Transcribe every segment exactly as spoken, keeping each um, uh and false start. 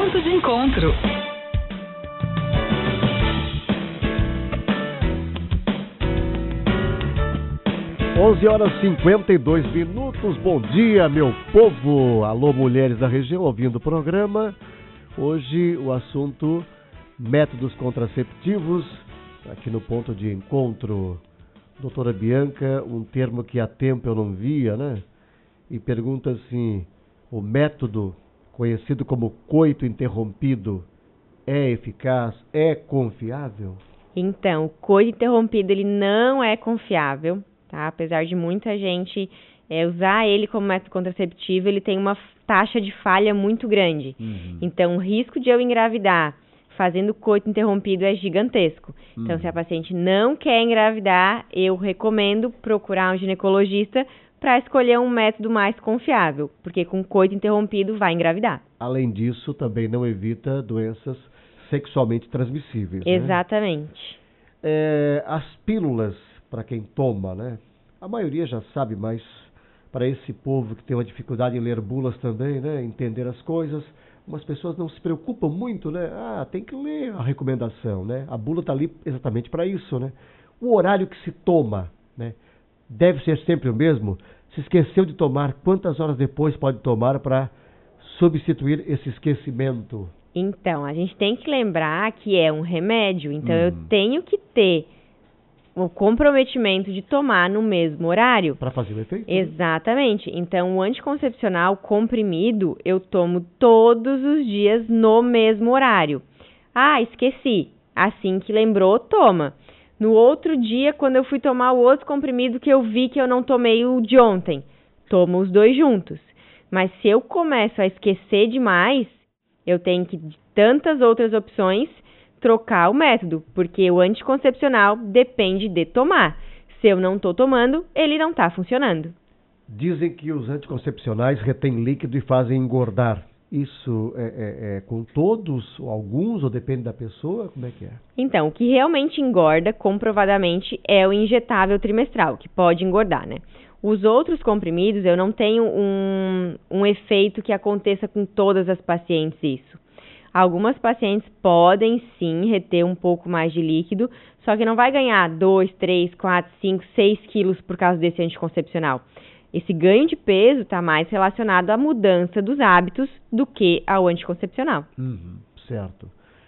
Ponto de encontro. onze horas e cinquenta e dois minutos. Bom dia, meu povo. Alô, mulheres da região ouvindo o programa. Hoje o assunto métodos contraceptivos aqui no Ponto de Encontro. Doutora Bianca, um termo que há tempo eu não via, né? E pergunta assim, o método conhecido como coito interrompido é eficaz, é confiável? Então, o coito interrompido ele não é confiável, tá? Apesar de muita gente é, usar ele como método contraceptivo, ele tem uma taxa de falha muito grande. Uhum. Então, o risco de eu engravidar fazendo coito interrompido é gigantesco. Uhum. Então, se a paciente não quer engravidar, eu recomendo procurar um ginecologista para escolher um método mais confiável, porque com coito interrompido vai engravidar. Além disso, também não evita doenças sexualmente transmissíveis. Exatamente. Né? É, as pílulas, para quem toma, né? A maioria já sabe, mas para esse povo que tem uma dificuldade em ler bulas também, né? Entender as coisas, umas pessoas não se preocupam muito, né? Ah, tem que ler a recomendação, né? A bula está ali exatamente para isso, né? O horário que se toma, né? Deve ser sempre o mesmo. Se esqueceu de tomar, quantas horas depois pode tomar para substituir esse esquecimento? Então, a gente tem que lembrar que é um remédio, então hum. eu tenho que ter o comprometimento de tomar no mesmo horário. Para fazer o efeito? Exatamente. Então, o anticoncepcional comprimido, eu tomo todos os dias no mesmo horário. Ah, esqueci. Assim que lembrou, toma. No outro dia, quando eu fui tomar o outro comprimido que eu vi que eu não tomei o de ontem, tomo os dois juntos. Mas se eu começo a esquecer demais, eu tenho que, de tantas outras opções, trocar o método, porque o anticoncepcional depende de tomar. Se eu não estou tomando, ele não está funcionando. Dizem que os anticoncepcionais retêm líquido e fazem engordar. Isso é, é, é com todos, alguns, ou depende da pessoa? Como é que é? Então, o que realmente engorda, comprovadamente, é o injetável trimestral, que pode engordar, né? Os outros comprimidos, eu não tenho um, um efeito que aconteça com todas as pacientes isso. Algumas pacientes podem, sim, reter um pouco mais de líquido, só que não vai ganhar dois, três, quatro, cinco, seis quilos por causa desse anticoncepcional. Esse ganho de peso está mais relacionado à mudança dos hábitos do que ao anticoncepcional. Uhum, certo.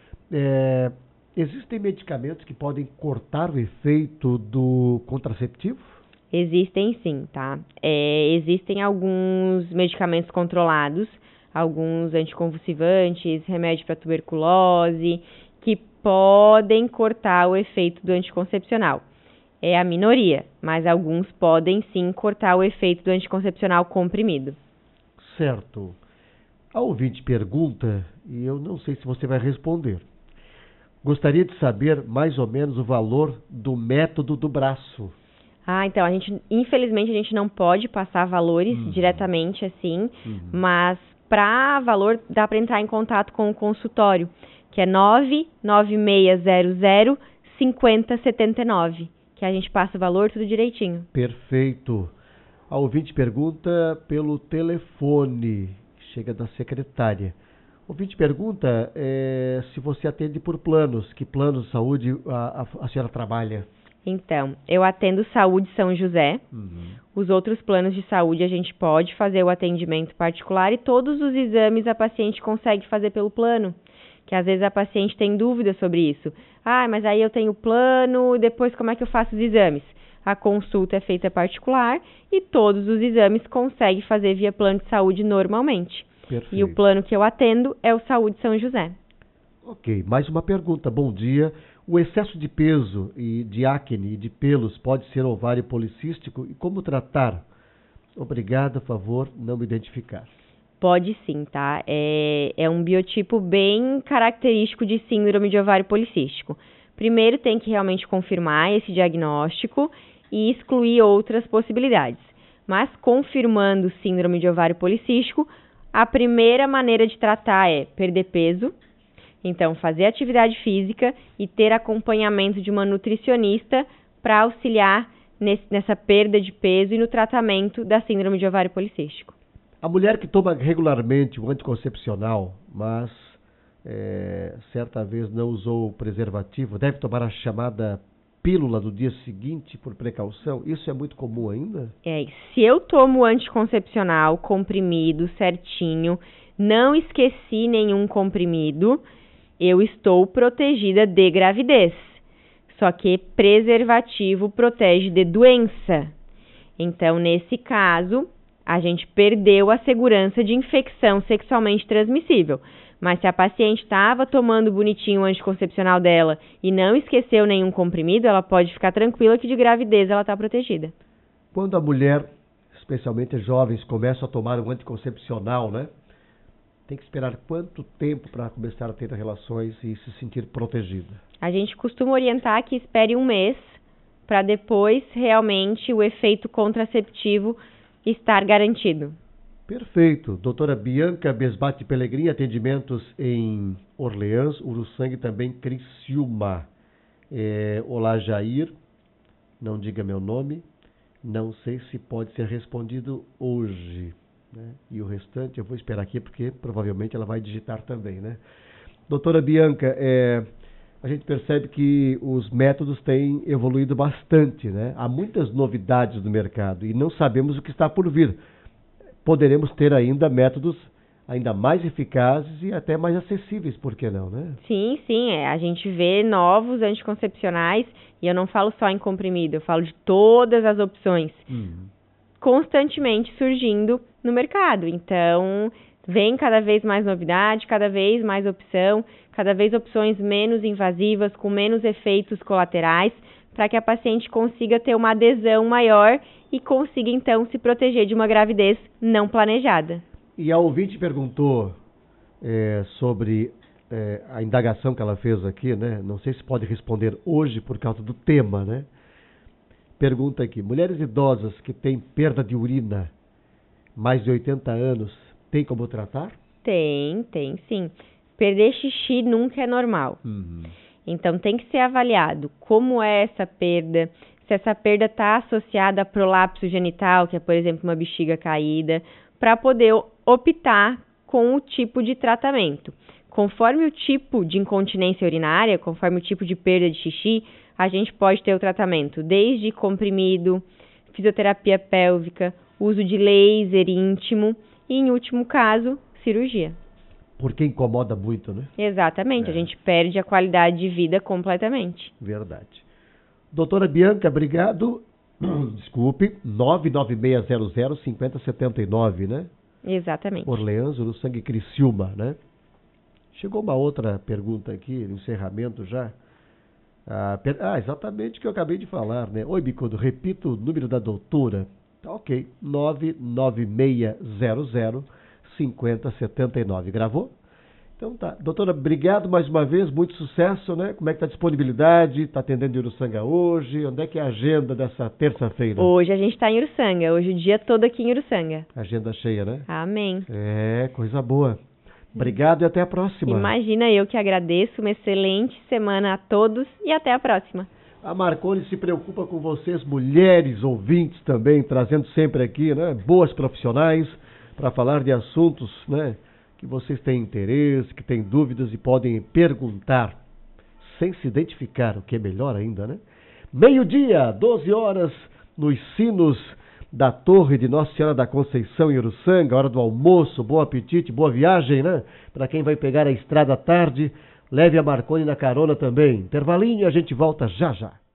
É, existem medicamentos que podem cortar o efeito do contraceptivo? Existem sim, tá? É, existem alguns medicamentos controlados, alguns anticonvulsivantes, remédio para tuberculose, que podem cortar o efeito do anticoncepcional. É a minoria, mas alguns podem sim cortar o efeito do anticoncepcional comprimido. Certo. A ouvinte pergunta, e eu não sei se você vai responder. Gostaria de saber mais ou menos o valor do método do braço. Ah, então, a gente, infelizmente a gente não pode passar valores uhum. diretamente assim, uhum. mas para valor dá para entrar em contato com o consultório, que é nove nove seis zero zero cinco zero sete nove. Que a gente passa o valor tudo direitinho. Perfeito. A ouvinte pergunta pelo telefone, chega da secretária. O ouvinte pergunta é, se você atende por planos, que planos de saúde a, a, a senhora trabalha? Então, eu atendo Saúde São José. Uhum. Os outros planos de saúde a gente pode fazer o atendimento particular e todos os exames a paciente consegue fazer pelo plano. Que às vezes a paciente tem dúvida sobre isso. Ah, mas aí eu tenho plano e depois como é que eu faço os exames? A consulta é feita particular e todos os exames consegue fazer via plano de saúde normalmente. Perfeito. E o plano que eu atendo é o Saúde São José. Ok, mais uma pergunta. Bom dia. O excesso de peso e de acne e de pelos pode ser ovário policístico e como tratar? Obrigado, a favor, não me identificar. Pode sim, tá? É, é um biotipo bem característico de síndrome de ovário policístico. Primeiro tem que realmente confirmar esse diagnóstico e excluir outras possibilidades. Mas confirmando síndrome de ovário policístico, a primeira maneira de tratar é perder peso. Então, fazer atividade física e ter acompanhamento de uma nutricionista para auxiliar nesse, nessa perda de peso e no tratamento da síndrome de ovário policístico. A mulher que toma regularmente o anticoncepcional, mas é, certa vez não usou o preservativo, deve tomar a chamada pílula do dia seguinte por precaução? Isso é muito comum ainda? É, se eu tomo anticoncepcional, comprimido, certinho, não esqueci nenhum comprimido, eu estou protegida de gravidez. Só que preservativo protege de doença. Então, nesse caso, a gente perdeu a segurança de infecção sexualmente transmissível. Mas se a paciente estava tomando bonitinho o anticoncepcional dela e não esqueceu nenhum comprimido, ela pode ficar tranquila que de gravidez ela está protegida. Quando a mulher, especialmente jovens, começam a tomar um anticoncepcional, né? Tem que esperar quanto tempo para começar a ter relações e se sentir protegida? A gente costuma orientar que espere um mês para depois realmente o efeito contraceptivo estar garantido. Perfeito. Doutora Bianca Besbate Pellegrini, atendimentos em Orleans, Uruçanga e também Criciúma. É, olá, Jair. Não diga meu nome. Não sei se pode ser respondido hoje. Né? E o restante eu vou esperar aqui porque provavelmente ela vai digitar também, né? Doutora Bianca, é, a gente percebe que os métodos têm evoluído bastante, né? Há muitas novidades no mercado e não sabemos o que está por vir. Poderemos ter ainda métodos ainda mais eficazes e até mais acessíveis, por que não, né? Sim, sim, é. A gente vê novos anticoncepcionais, e eu não falo só em comprimido, eu falo de todas as opções, uhum. constantemente surgindo no mercado. Então, vem cada vez mais novidade, cada vez mais opção, cada vez opções menos invasivas, com menos efeitos colaterais, para que a paciente consiga ter uma adesão maior e consiga, então, se proteger de uma gravidez não planejada. E a ouvinte perguntou é, sobre é, a indagação que ela fez aqui, né? Não sei se pode responder hoje por causa do tema, né? Pergunta aqui, mulheres idosas que têm perda de urina, mais de oitenta anos, tem como tratar? Tem, tem sim. Perder xixi nunca é normal. Uhum. Então, tem que ser avaliado como é essa perda, se essa perda está associada a prolapso genital, que é, por exemplo, uma bexiga caída, para poder optar com o tipo de tratamento. Conforme o tipo de incontinência urinária, conforme o tipo de perda de xixi, a gente pode ter o tratamento desde comprimido, fisioterapia pélvica, uso de laser íntimo e, em último caso, cirurgia. Porque incomoda muito, né? Exatamente, é. A gente perde a qualidade de vida completamente. Verdade. Doutora Bianca, obrigado. Desculpe, nove nove seis zero zero cinco zero sete nove, né? Exatamente. Orleans, Uruçanga e Criciúma, né? Chegou uma outra pergunta aqui, no encerramento já. Ah, per... ah, exatamente o que eu acabei de falar, né? Oi, Bicudo, repita o número da doutora. Tá ok, nove nove seis zero zero cinco zero sete nove. Gravou? Então tá. Doutora, obrigado mais uma vez, muito sucesso, né? Como é que tá a disponibilidade? Está atendendo em Uruçanga hoje? Onde é que é a agenda dessa terça-feira? Hoje a gente está em Uruçanga, hoje o dia todo aqui em Uruçanga. Agenda cheia, né? Amém. É, coisa boa. Obrigado e até a próxima. Imagina, eu que agradeço, uma excelente semana a todos e até a próxima. A Marconi se preocupa com vocês, mulheres ouvintes também, trazendo sempre aqui, né, boas profissionais para falar de assuntos, né, que vocês têm interesse, que têm dúvidas e podem perguntar sem se identificar, o que é melhor ainda, né? Meio-dia, doze horas, nos sinos da Torre de Nossa Senhora da Conceição em Uruçanga, hora do almoço, bom apetite, boa viagem, né? Para quem vai pegar a estrada à tarde, leve a Marconi na carona também. Intervalinho, a gente volta já já.